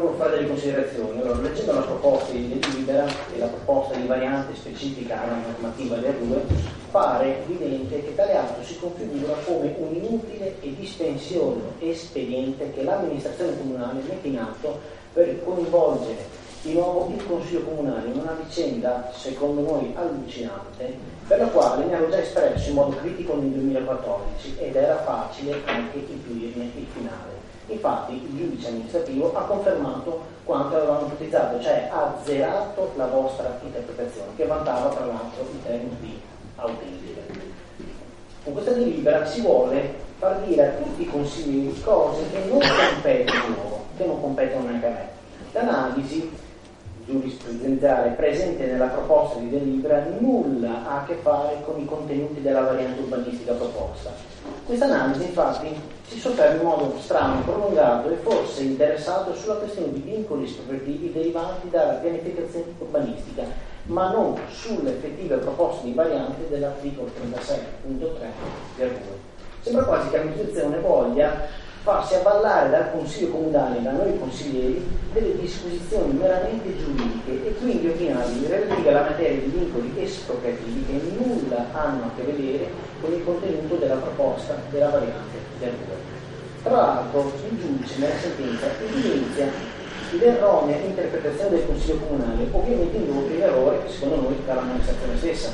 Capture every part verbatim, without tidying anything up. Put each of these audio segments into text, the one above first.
volevo fare delle considerazioni. Allora, leggendo la proposta di delibera e la proposta di variante specifica alla normativa del R U E, pare evidente che tale atto si configura come un inutile e dispendioso espediente che l'amministrazione comunale mette in atto per coinvolgere di nuovo il Consiglio Comunale in una vicenda, secondo noi, allucinante, per la quale ne avevo già espresso in modo critico nel duemilaquattordici ed era facile anche intuirne il finale. Infatti il giudice amministrativo ha confermato quanto avevamo ipotizzato, cioè ha azzerato la vostra interpretazione, che vantava tra l'altro in termini di autentica. Con questa delibera si vuole far dire a tutti i consiglieri cose che non competono loro, che non competono neanche a me. L'analisi giurisprudenziale presente nella proposta di delibera nulla ha a che fare con i contenuti della variante urbanistica proposta. Questa analisi infatti si sofferma in modo strano, prolungato e forse interessato sulla questione di vincoli espropriativi derivanti dalla pianificazione urbanistica, ma non sulle effettive proposte di variante dell'articolo trentasei punto tre del R U E. Sembra quasi che l'amministrazione voglia farsi avvallare dal Consiglio Comunale e da noi consiglieri delle disposizioni meramente giuridiche e quindi opinabili relative alla materia di vincoli espropriativi che nulla hanno a che vedere con il contenuto della proposta della variante del R U E. Tra l'altro il giudice nella sentenza evidenzia l'erronea interpretazione del Consiglio Comunale, ovviamente indotto in errore secondo noi dall'amministrazione stessa.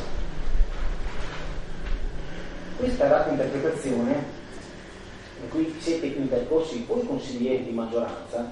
Questa errata interpretazione, in cui siete intercorsi voi consiglieri di maggioranza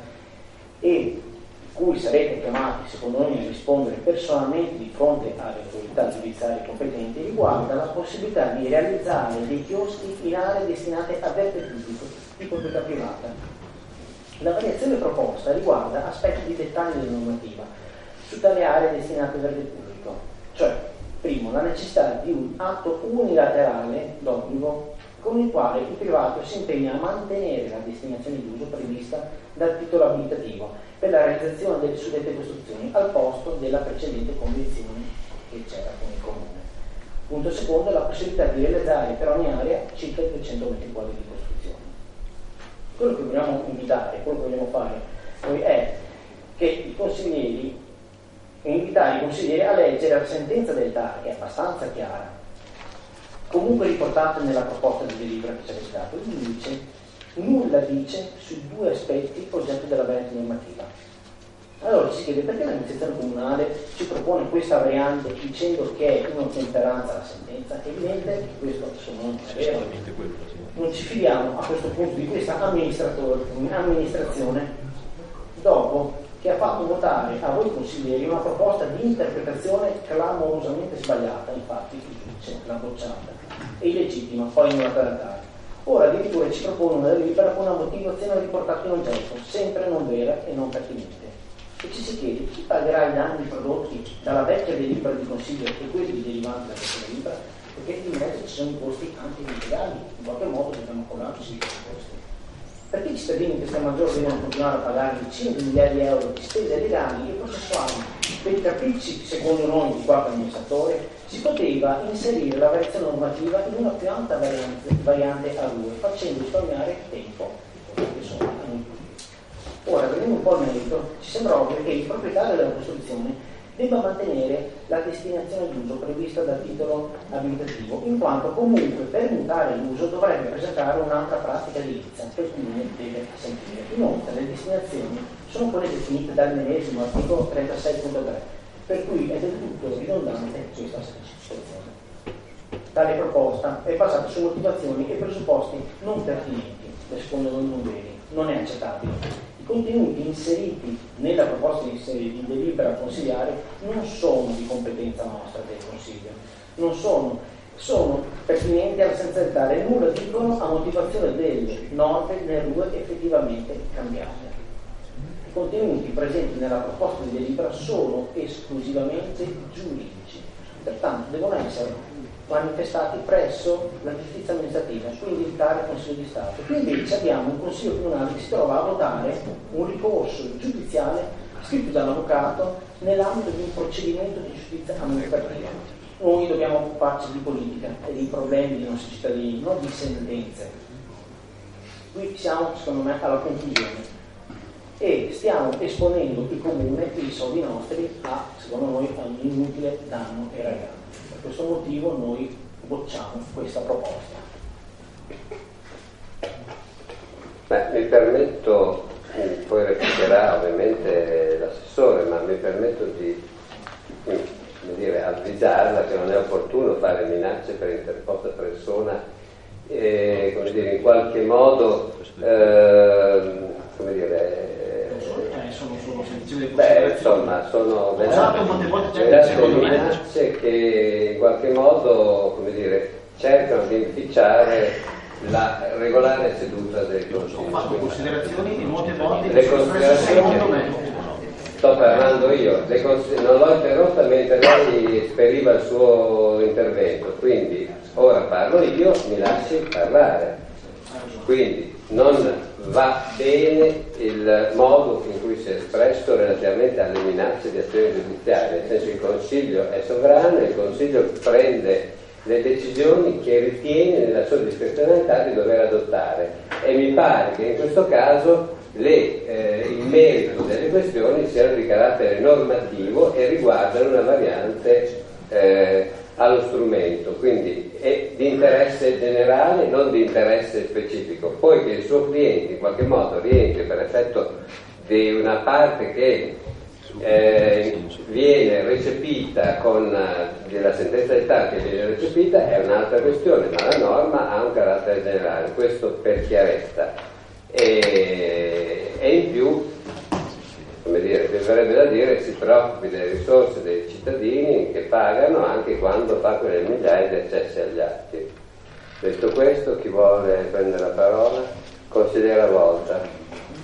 e cui sarete chiamati secondo noi a rispondere personalmente di fronte alle autorità giudiziarie competenti, riguarda la possibilità di realizzare dei chioschi in aree destinate a verde pubblico di proprietà privata. La variazione proposta riguarda aspetti di dettaglio della normativa su tale aree destinate a verde pubblico, cioè primo la necessità di un atto unilaterale d'obbligo con il quale il privato si impegna a mantenere la destinazione di uso prevista dal titolo abilitativo per la realizzazione delle suddette costruzioni al posto della precedente convenzione che c'era con il comune. Punto secondo, la possibilità di realizzare per ogni area circa duecento metri quadri di costruzione. Quello che vogliamo invitare, quello che vogliamo fare noi è che i consiglieri, invitare i consiglieri a leggere la sentenza del T A R, che è abbastanza chiara, comunque riportata nella proposta di delibera che ci avete dato. Il giudice nulla dice sui due aspetti oggetto della variante normativa. Allora si chiede perché l'amministrazione comunale ci propone questa variante dicendo che è in ottemperanza alla sentenza. È evidente che questo non è vero. Non ci fidiamo a questo punto di questa amministrazione dopo che ha fatto votare a voi consiglieri una proposta di interpretazione clamorosamente sbagliata, infatti il giudice l'ha bocciata, è illegittima, poi non la trattare. Ora addirittura ci propone una delibera con una motivazione riportata in oggetto, sempre non vera e non pertinente. E ci si chiede chi pagherà i danni prodotti dalla vecchia delibera di consiglio e quelli derivanti da questa delibera, perché in mezzo ci sono i costi anche illegali, in qualche modo dobbiamo collarci questi costi. Perché i cittadini in questa maggiore devono continuare a pagare decine di migliaia di euro di spese legali e processuali per i capricci, secondo noi, di qualche amministratore? Si poteva inserire la variazione normativa in una più alta variante, variante a R U E, facendo risparmiare tempo, che sono inutili. Ora, vedendo un po' il merito, ci sembra ovvio che il proprietario della costruzione debba mantenere la destinazione d'uso prevista dal titolo abilitativo, in quanto comunque per mutare l'uso dovrebbe presentare un'altra pratica edilizia che il comune deve sentire. Inoltre le destinazioni sono quelle definite dal medesimo articolo trentasei punto tre, per cui è del tutto ridondante questa specificazione. Tale proposta è basata su motivazioni e presupposti non pertinenti, secondo noi non veri, non è accettabile. I contenuti inseriti nella proposta di, di delibera consigliare non sono di competenza nostra del Consiglio, non sono, sono pertinenti alla sensibilità e nulla dicono a motivazione delle norme del R U E effettivamente cambiate. I contenuti presenti nella proposta di delibera sono esclusivamente giuridici, pertanto devono essere manifestati presso la giustizia amministrativa, quindi il T A R e il Consiglio di Stato. Qui invece abbiamo un Consiglio comunale che si trova a votare un ricorso giudiziale scritto dall'avvocato nell'ambito di un procedimento di giustizia amministrativa. Noi dobbiamo occuparci di politica e dei problemi dei nostri cittadini, non di sentenze. Qui siamo, secondo me, alla conclusione. E stiamo esponendo il comune e i soldi nostri a, secondo noi, a un inutile danno erariale. Per questo motivo noi bocciamo questa proposta. Beh, mi permetto, poi replicherà ovviamente l'assessore, ma mi permetto di come dire, avvisarla che non è opportuno fare minacce per interposta persona e come dire, in qualche modo eh, come dire eh, sono solo sensitive beh, insomma sono veramente minacce che in qualche modo come dire cercano di inficiare la regolare seduta del Consiglio. Ho fatto considerazioni di molte volte le considerazioni sto parlando io, le cons- non l'ho interrotta mentre lei esperiva il suo intervento, quindi ora parlo io, mi lasci parlare. Quindi non va bene il modo in cui si è espresso relativamente alle minacce di azione giudiziaria, nel senso che il Consiglio è sovrano e il Consiglio prende le decisioni che ritiene nella sua discrezionalità di dover adottare e mi pare che in questo caso le, eh, il merito delle questioni siano di carattere normativo e riguardano una variante eh, allo strumento, quindi è di interesse generale, non di interesse specifico. Poi che il suo cliente in qualche modo rientri per effetto di una parte che eh, viene recepita con della sentenza di T A R che viene recepita è un'altra questione, ma la norma ha un carattere generale, questo per chiarezza. E, e in più, come dire, mi verrebbe da dire, si preoccupi delle risorse dei cittadini che pagano anche quando fa quelle migliaia di accessi agli atti. Detto questo, chi vuole prendere la parola? Consigliera Volta.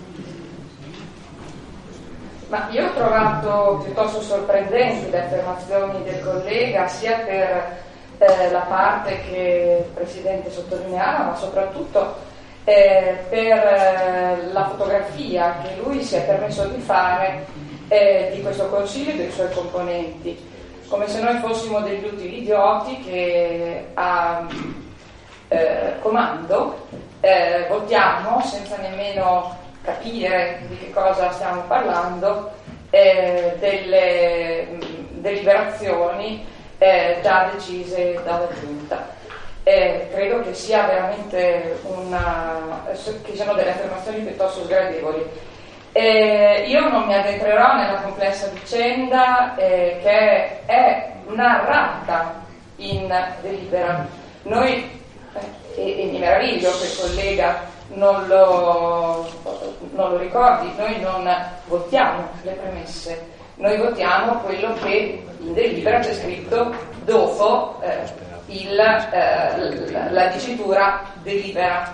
Ma io ho trovato piuttosto sorprendenti le affermazioni del collega, sia per eh, la parte che il Presidente sottolineava, ma soprattutto eh, per eh, la fotografia che lui si è permesso di fare eh, di questo Consiglio e dei suoi componenti, come se noi fossimo degli utili idioti che a eh, comando eh, votiamo senza nemmeno capire di che cosa stiamo parlando, eh, delle mh, deliberazioni eh, già decise dalla Giunta. Eh, credo che sia veramente una che siano delle affermazioni piuttosto sgradevoli. Eh, io non mi addentrerò nella complessa vicenda eh, che è narrata in delibera. Noi, eh, e, e mi meraviglio che il collega non lo, non lo ricordi, noi non votiamo le premesse, noi votiamo quello che in delibera c'è scritto dopo eh, il, eh, la, la dicitura delibera.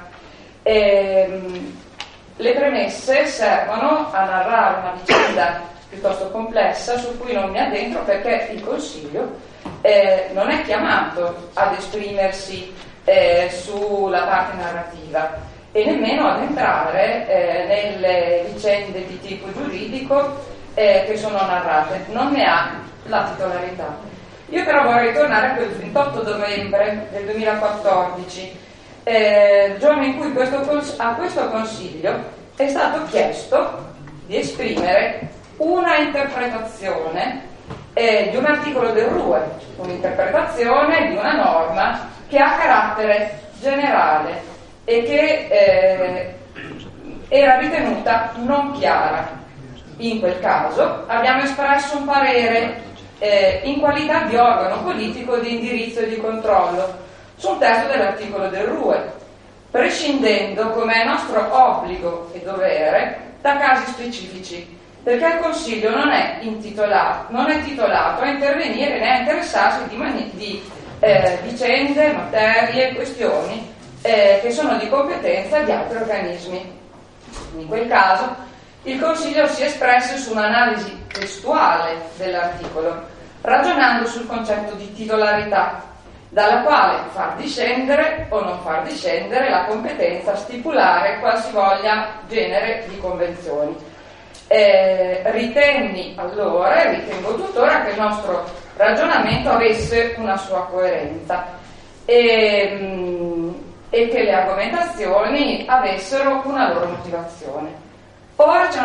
Ehm, le premesse servono a narrare una vicenda piuttosto complessa su cui non mi addentro perché il Consiglio eh, non è chiamato ad esprimersi eh, sulla parte narrativa e nemmeno ad entrare eh, nelle vicende di tipo giuridico eh, che sono narrate, non ne ha la titolarità. Io però vorrei tornare a quel ventotto novembre del duemilaquattordici, eh, il giorno in cui questo cons- a questo Consiglio è stato chiesto di esprimere una interpretazione eh, di un articolo del R U E, un'interpretazione di una norma che ha carattere generale e che eh, era ritenuta non chiara. In quel caso abbiamo espresso un parere eh, in qualità di organo politico di indirizzo e di controllo su un testo dell'articolo del R U E, prescindendo, come è nostro obbligo e dovere, da casi specifici, perché il Consiglio non è intitolato, non è titolato a intervenire né a interessarsi di, mani- di eh, vicende, materie, questioni Eh, che sono di competenza di altri organismi. In quel caso il Consiglio si è espresso su un'analisi testuale dell'articolo, ragionando sul concetto di titolarità, dalla quale far discendere o non far discendere la competenza a stipulare qualsivoglia genere di convenzioni. Eh, ritenni allora e ritengo tuttora che il nostro ragionamento avesse una sua coerenza e, mh, e che le argomentazioni avessero una loro motivazione. Ora c'è una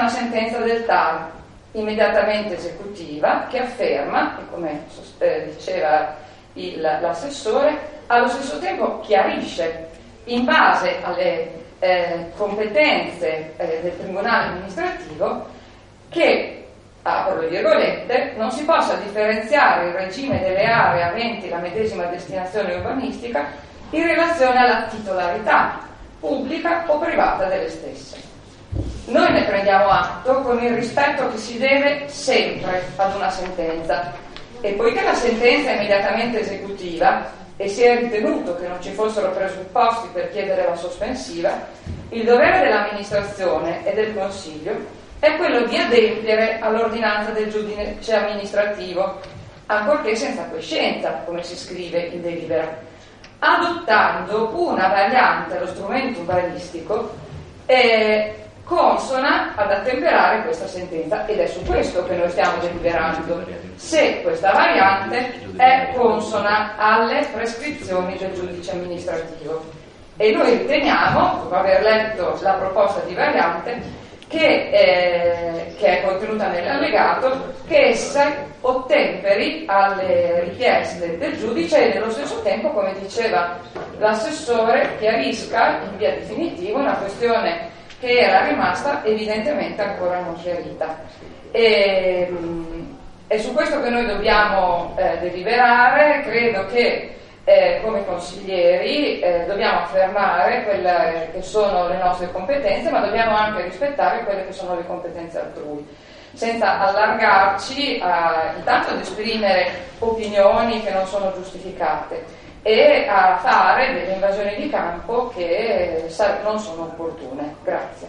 sentenza del T A R immediatamente esecutiva che afferma, e come eh, diceva il, l'assessore, allo stesso tempo chiarisce in base alle eh, competenze eh, del Tribunale amministrativo che, apro le virgolette, non si possa differenziare il regime delle aree aventi la medesima destinazione urbanistica in relazione alla titolarità pubblica o privata delle stesse. Noi ne prendiamo atto con il rispetto che si deve sempre ad una sentenza, e poiché la sentenza è immediatamente esecutiva e si è ritenuto che non ci fossero presupposti per chiedere la sospensiva, il dovere dell'amministrazione e del Consiglio è quello di adempiere all'ordinanza del giudice amministrativo, ancorché senza quiescenza, come si scrive in delibera, adottando una variante allo strumento urbanistico eh, consona ad attemperare questa sentenza, ed è su questo che noi stiamo deliberando, se questa variante è consona alle prescrizioni del giudice amministrativo. E noi riteniamo, dopo aver letto la proposta di variante, che, eh, che è contenuta nell'allegato, che essa ottemperi alle richieste del giudice e nello stesso tempo, come diceva l'assessore, chiarisca in via definitiva una questione che era rimasta evidentemente ancora non chiarita. E, è su questo che noi dobbiamo eh, deliberare. Credo che eh, come consiglieri eh, dobbiamo affermare quelle che sono le nostre competenze, ma dobbiamo anche rispettare quelle che sono le competenze altrui, senza allargarci a, intanto ad esprimere opinioni che non sono giustificate e a fare delle invasioni di campo che non sono opportune. Grazie.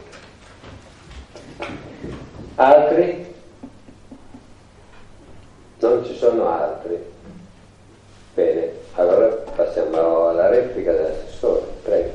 Altri? Non ci sono altri. Bene, allora passiamo alla replica dell'assessore. Prego.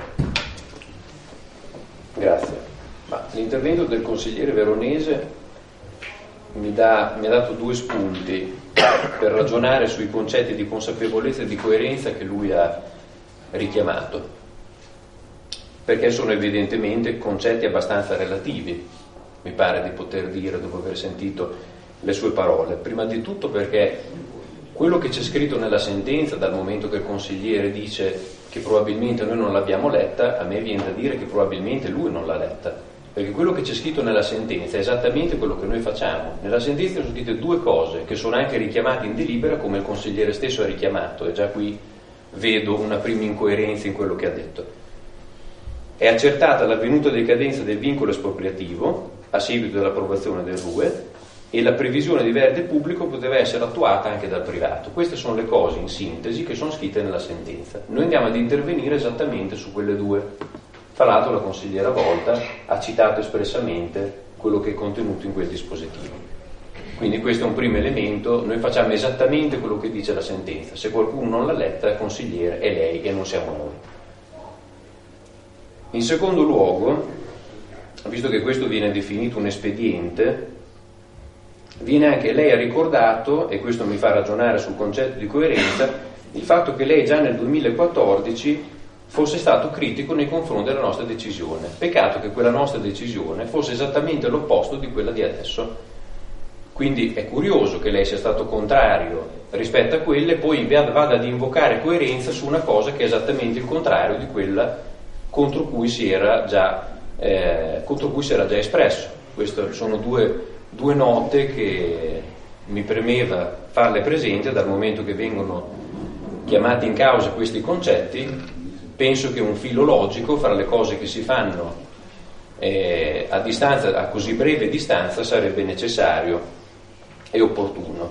Grazie. Ma l'intervento del consigliere Veronese mi, dà, mi ha dato due spunti per ragionare sui concetti di consapevolezza e di coerenza che lui ha richiamato, perché sono evidentemente concetti abbastanza relativi, mi pare di poter dire dopo aver sentito le sue parole. Prima di tutto perché quello che c'è scritto nella sentenza, dal momento che il consigliere dice che probabilmente noi non l'abbiamo letta, a me viene da dire che probabilmente lui non l'ha letta, perché quello che c'è scritto nella sentenza è esattamente quello che noi facciamo. Nella sentenza sono scritte due cose che sono anche richiamate in delibera, come il consigliere stesso ha richiamato, e già qui vedo una prima incoerenza in quello che ha detto. È accertata l'avvenuta decadenza del vincolo espropriativo a seguito dell'approvazione del R U E e la previsione di verde pubblico poteva essere attuata anche dal privato. Queste sono le cose in sintesi che sono scritte nella sentenza. Noi andiamo ad intervenire esattamente su quelle due. Tra l'altro la consigliera Volta ha citato espressamente quello che è contenuto in quel dispositivo. Quindi questo è un primo elemento. Noi facciamo esattamente quello che dice la sentenza. Se qualcuno non l'ha letta, il consigliere è lei e non siamo noi. In secondo luogo, visto che questo viene definito un espediente, viene anche lei ha ricordato, e questo mi fa ragionare sul concetto di coerenza, il fatto che lei già nel duemilaquattordici fosse stato critico nei confronti della nostra decisione. Peccato che quella nostra decisione fosse esattamente l'opposto di quella di adesso. Quindi è curioso che lei sia stato contrario rispetto a quelle e poi vada ad invocare coerenza su una cosa che è esattamente il contrario di quella contro cui si era già, eh, contro cui si era già espresso. Queste sono due, due note che mi premeva farle presente, dal momento che vengono chiamati in causa questi concetti. Penso che un filo logico fra le cose che si fanno eh, a distanza, a così breve distanza, sarebbe necessario e opportuno.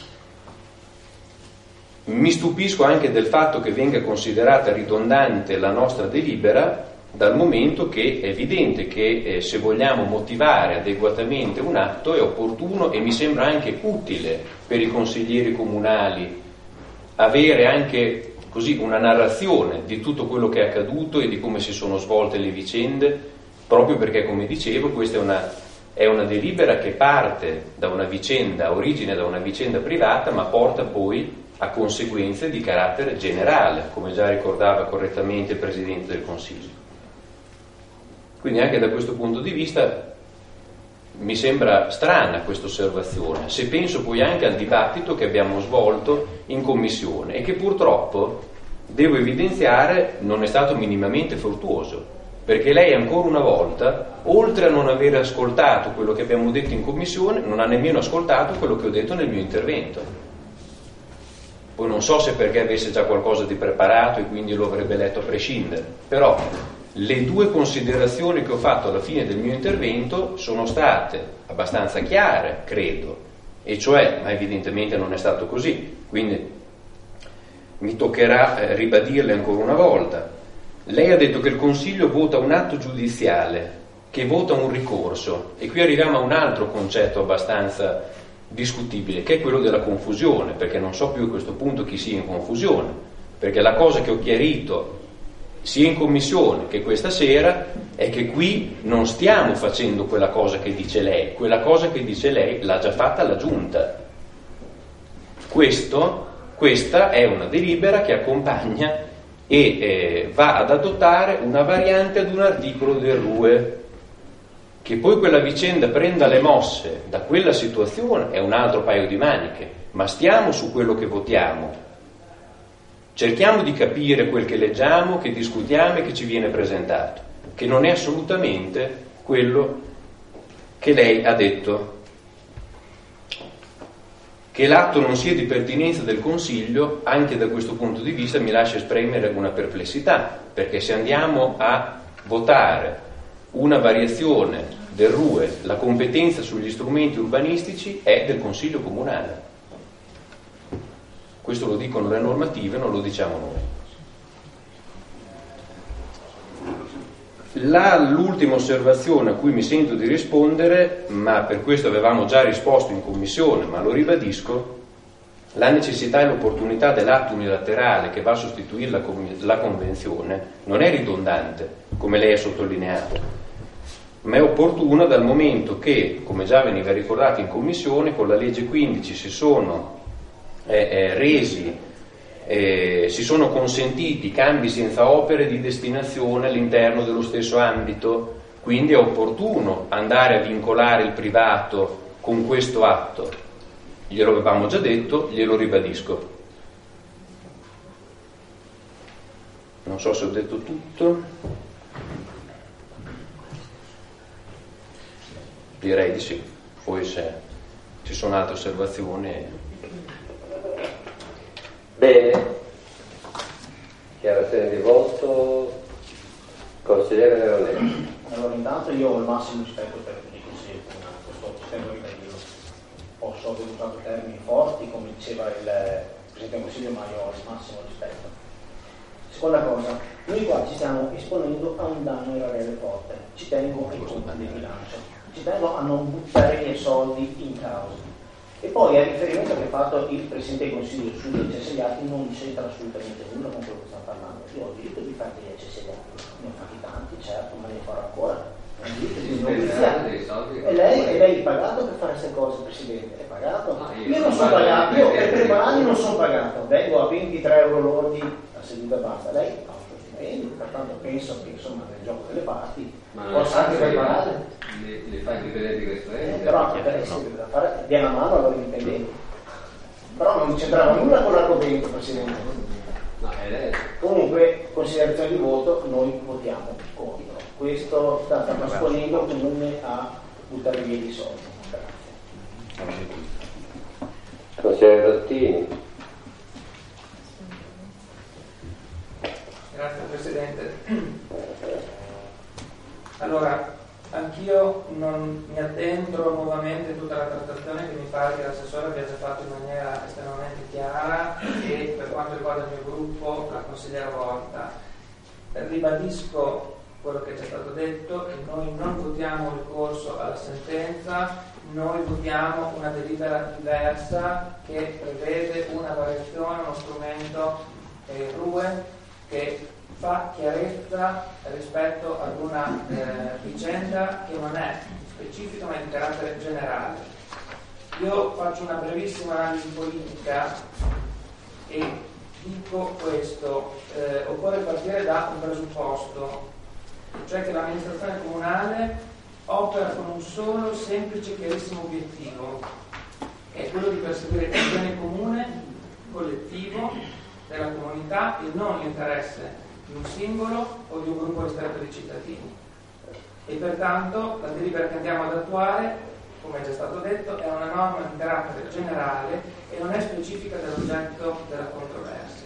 Mi stupisco anche del fatto che venga considerata ridondante la nostra delibera, dal momento che è evidente che eh, se vogliamo motivare adeguatamente un atto è opportuno e mi sembra anche utile per i consiglieri comunali avere anche così una narrazione di tutto quello che è accaduto e di come si sono svolte le vicende, proprio perché, come dicevo, questa è una, è una delibera che parte da una vicenda, origine da una vicenda privata, ma porta poi a conseguenze di carattere generale, come già ricordava correttamente il Presidente del Consiglio. Quindi anche da questo punto di vista mi sembra strana questa osservazione, se penso poi anche al dibattito che abbiamo svolto in commissione e che purtroppo, devo evidenziare, non è stato minimamente fruttuoso, perché lei ancora una volta, oltre a non aver ascoltato quello che abbiamo detto in commissione, non ha nemmeno ascoltato quello che ho detto nel mio intervento. Poi non so se perché avesse già qualcosa di preparato e quindi lo avrebbe letto a prescindere, però le due considerazioni che ho fatto alla fine del mio intervento sono state abbastanza chiare, credo, e cioè, ma evidentemente non è stato così, quindi mi toccherà eh, ribadirle ancora una volta. Lei ha detto che il Consiglio vota un atto giudiziale, che vota un ricorso, e qui arriviamo a un altro concetto abbastanza discutibile, che è quello della confusione, perché non so più a questo punto chi sia in confusione, perché la cosa che ho chiarito sia in commissione che questa sera è che qui non stiamo facendo quella cosa che dice lei, quella cosa che dice lei l'ha già fatta la Giunta. Questo, questa è una delibera che accompagna e eh, va ad adottare una variante ad un articolo del R U E. Che poi quella vicenda prenda le mosse da quella situazione è un altro paio di maniche, ma stiamo su quello che votiamo. Cerchiamo di capire quel che leggiamo, che discutiamo e che ci viene presentato, che non è assolutamente quello che lei ha detto. Che l'atto non sia di pertinenza del Consiglio, anche da questo punto di vista mi lascia esprimere una perplessità, perché se andiamo a votare una variazione del R U E, la competenza sugli strumenti urbanistici è del Consiglio Comunale. Questo lo dicono le normative, non lo diciamo noi. La, l'ultima osservazione a cui mi sento di rispondere, ma per questo avevamo già risposto in commissione, ma lo ribadisco, la necessità e l'opportunità dell'atto unilaterale che va a sostituire la, la Convenzione non è ridondante, come lei ha sottolineato, ma è opportuna dal momento che, come già veniva ricordato in commissione, con la legge quindici si sono eh, eh, resi, eh, si sono consentiti cambi senza opere di destinazione all'interno dello stesso ambito, quindi è opportuno andare a vincolare il privato con questo atto. Glielo avevamo già detto, glielo ribadisco. Non so se ho detto tutto. Direi di sì, poi se ci sono altre osservazioni. Bene, chiarazione di voto, consigliere Veronesi. Allora intanto io ho il massimo rispetto per tutti i consigli comunali, questo ci tengo a ribadirlo. Posso aver usato termini forti, come diceva il Presidente del Consiglio, ma io ho il massimo rispetto. Seconda cosa, noi qua ci stiamo esponendo a un danno erariale forte, ci tengo ai conti del bilancio, ci tengo a non buttare i miei soldi in causa. E poi al riferimento che ha fatto il Presidente del Consiglio sugli accessi agli atti non c'entra assolutamente nulla con quello che stiamo parlando. Io ho il diritto di fare degli accessi agli atti, ne ho fatti tanti, certo, ma ne farò ancora. Ho il diritto di non iniziare. E lei, e lei è pagato per fare queste cose, Presidente? È pagato? Io non sono pagato, io per tre anni non sono pagato, vengo a ventitré euro lordi a seduta basta. Lei ha un suo stipendio, pertanto penso che insomma nel gioco delle parti possa anche preparare. Le, le fai dipendenti questo eh, però deve da fare dia una mano allora indipendenti, però non c'entrava nulla con l'argomento, Presidente. No, è comunque considerazione di voto, noi votiamo contro questo, sta trasponendo il comune a buttare via i soldi. Grazie. Consigliere Dottini. Grazie Presidente. Allora, anch'io non mi addentro nuovamente in tutta la trattazione che mi pare che l'assessore abbia già fatto in maniera estremamente chiara e per quanto riguarda il mio gruppo, la consigliera Volta. Ribadisco quello che è già stato detto, che noi non votiamo un ricorso alla sentenza, noi votiamo una delibera diversa che prevede una variazione, uno strumento eh, R U E che fa chiarezza rispetto ad una eh, vicenda che non è specifica ma è di carattere generale. Io faccio una brevissima analisi politica e dico questo, eh, occorre partire da un presupposto, cioè che l'amministrazione comunale opera con un solo semplice e chiarissimo obiettivo, che è quello di perseguire il bene comune, collettivo, della comunità e non l'interesse di un singolo o di un gruppo ristretto di cittadini. E pertanto la delibera che andiamo ad attuare, come è già stato detto, è una norma di carattere generale e non è specifica dell'oggetto della controversia.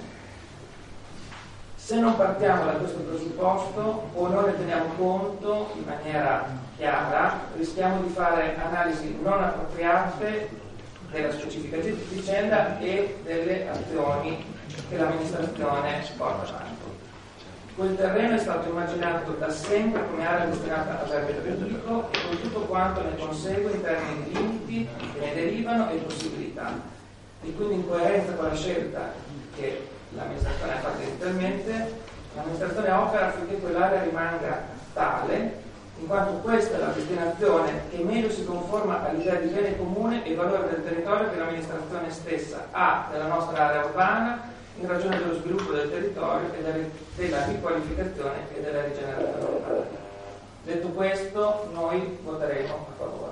Se non partiamo da questo presupposto o non ne teniamo conto in maniera chiara, rischiamo di fare analisi non appropriate della specifica vicenda e delle azioni che l'amministrazione porta avanti. Quel terreno è stato immaginato da sempre come area destinata a verde pubblico e con tutto quanto ne consegue in termini di limiti che ne derivano e possibilità. E quindi in coerenza con la scelta che l'amministrazione ha fatto inizialmente, l'amministrazione opera affinché quell'area rimanga tale, in quanto questa è la destinazione che meglio si conforma all'idea di bene comune e valore del territorio che l'amministrazione stessa ha della nostra area urbana in ragione dello sviluppo del territorio e della riqualificazione e della rigenerazione urbana. Detto questo, noi voteremo a favore.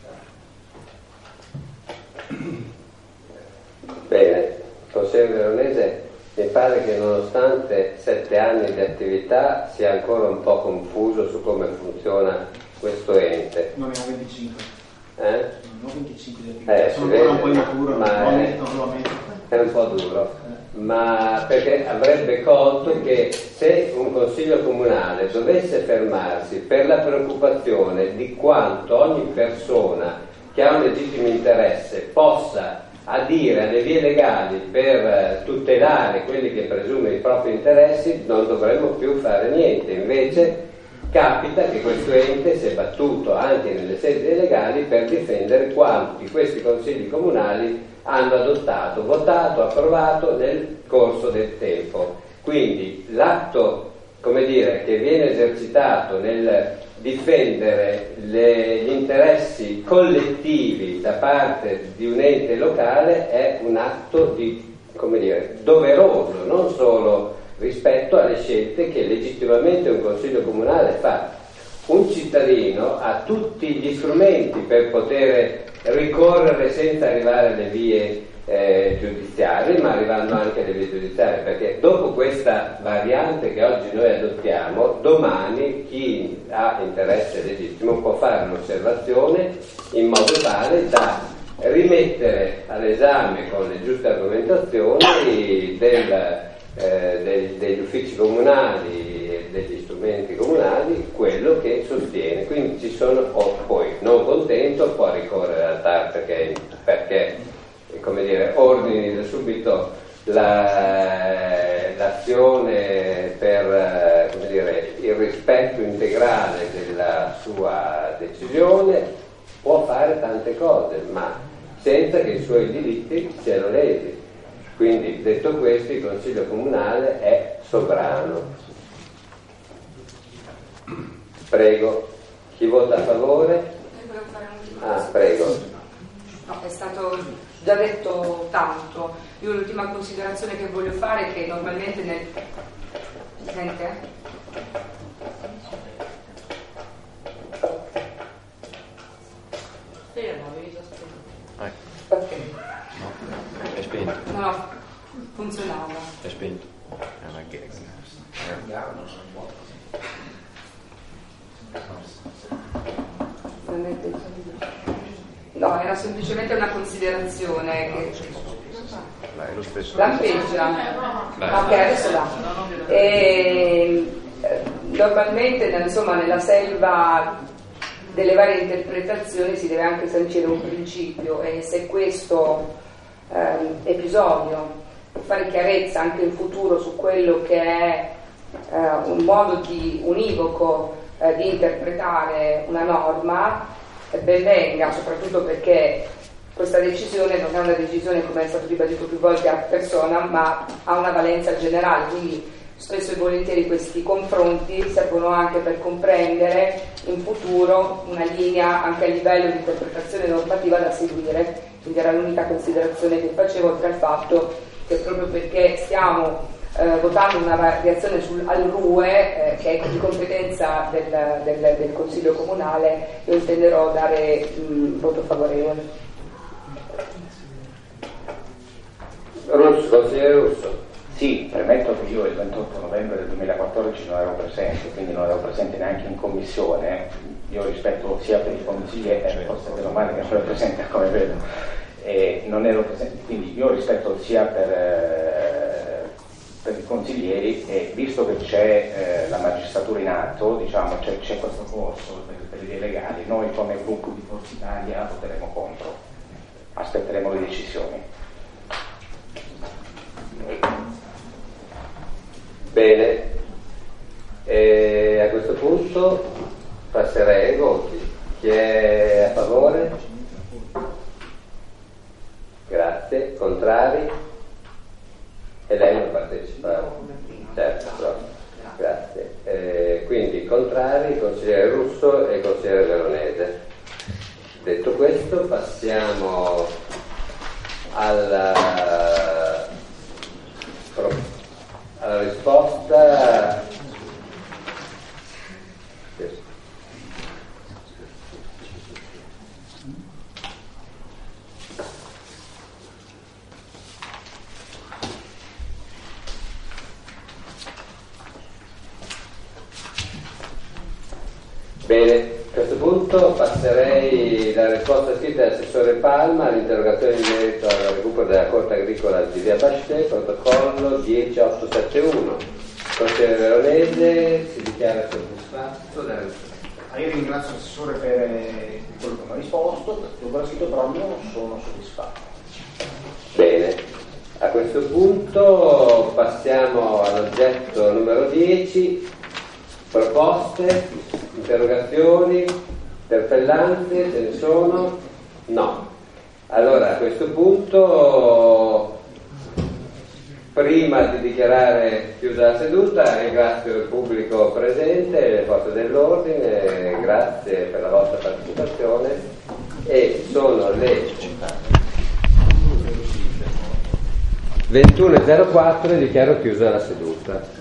Bene, consigliere Veronese, mi pare che nonostante sette anni di attività sia ancora un po' confuso su come funziona questo ente. Noi abbiamo venticinque. Eh? Non venticinque di attività. Eh, sono si ancora vede, un po' immaturo, ma non lo è, ammetto, non lo ammetto. È un po' duro, ma perché avrebbe colto che se un consiglio comunale dovesse fermarsi per la preoccupazione di quanto ogni persona che ha un legittimo interesse possa adire alle vie legali per tutelare quelli che presume i propri interessi, non dovremmo più fare niente. Invece capita che questo ente si è battuto anche nelle sedi legali per difendere quanti questi consigli comunali hanno adottato, votato, approvato nel corso del tempo. Quindi l'atto, come dire, che viene esercitato nel difendere le, gli interessi collettivi da parte di un ente locale è un atto di, come dire, doveroso, non solo rispetto alle scelte che legittimamente un consiglio comunale fa. Un cittadino ha tutti gli strumenti per poter ricorrere senza arrivare alle vie eh, giudiziarie, ma arrivando anche alle vie giudiziarie, perché dopo questa variante che oggi noi adottiamo, domani chi ha interesse legittimo può fare un'osservazione in modo tale da rimettere all'esame con le giuste argomentazioni del, eh, dei, degli uffici comunali e degli strumenti comunali quello che sostiene. Quindi ci sono, o poi non contento può ricorrere al T A R perché, perché come dire, ordini da subito la, l'azione per, come dire, il rispetto integrale della sua decisione, può fare tante cose, ma senza che i suoi diritti siano lesi. Quindi, detto questo, il Consiglio Comunale è sovrano. Prego, chi vota a favore? Ah, prego. No, è stato già detto tanto. Io l'ultima considerazione che voglio fare è che normalmente nel... Si sente? Sì, ma avevi già spento. Ok. No, è spento. No, no, funzionava. È spento. È una gag. No, era semplicemente una considerazione che Beh, è lo stesso. lampeggia. Ok, adesso là. E, normalmente insomma, nella selva delle varie interpretazioni si deve anche sancire un principio, e se questo ehm, episodio può fare chiarezza anche in futuro su quello che è eh, un modo di univoco eh, di interpretare una norma, ben venga, soprattutto perché questa decisione non è una decisione, come è stato ribadito più volte, a persona, ma ha una valenza generale, quindi spesso e volentieri questi confronti servono anche per comprendere in futuro una linea anche a livello di interpretazione normativa da seguire. Quindi era l'unica considerazione che facevo, oltre al fatto che proprio perché stiamo eh, votando una variazione sul, al R U E eh, che è di competenza del, del, del Consiglio Comunale, io intenderò dare un voto favorevole. Russo, consigliere Russo. Sì, premetto che io il ventotto novembre del duemilaquattordici non ero presente, quindi non ero presente neanche in commissione. Io rispetto sia per i consiglieri, forse meno male che non ero presente come vedo, e non ero presente, quindi io rispetto sia per, eh, per i consiglieri, e visto che c'è eh, la magistratura in atto, diciamo c'è, c'è questo corso per, per le vie legali, noi come gruppo di Forza Italia voteremo contro, aspetteremo le decisioni. Bene, e a questo punto passerei ai voti. Chi è a favore? Grazie. Contrari? E lei non partecipa? Certo, però. Grazie. Eh, quindi contrari, consigliere Russo e consigliere Veronese. Detto questo, passiamo alla alla risposta. Bene, a questo punto passerei la risposta scritta dell'assessore Palma all'interrogazione in merito al recupero della Corte Agricola di via Bastet, protocollo dieci otto sette uno. Consigliere Veronese si dichiara soddisfatto della risposta. Io ringrazio l'assessore per quello che mi ha risposto, l'ho scritto, però non sono soddisfatto. Bene, a questo punto passiamo all'oggetto numero dieci, proposte, interrogazioni, interpellanze, ce ne sono? No. Allora a questo punto, prima di dichiarare chiusa la seduta, ringrazio il pubblico presente e le forze dell'ordine, grazie per la vostra partecipazione, e sono le ventuno e zero quattro e dichiaro chiusa la seduta.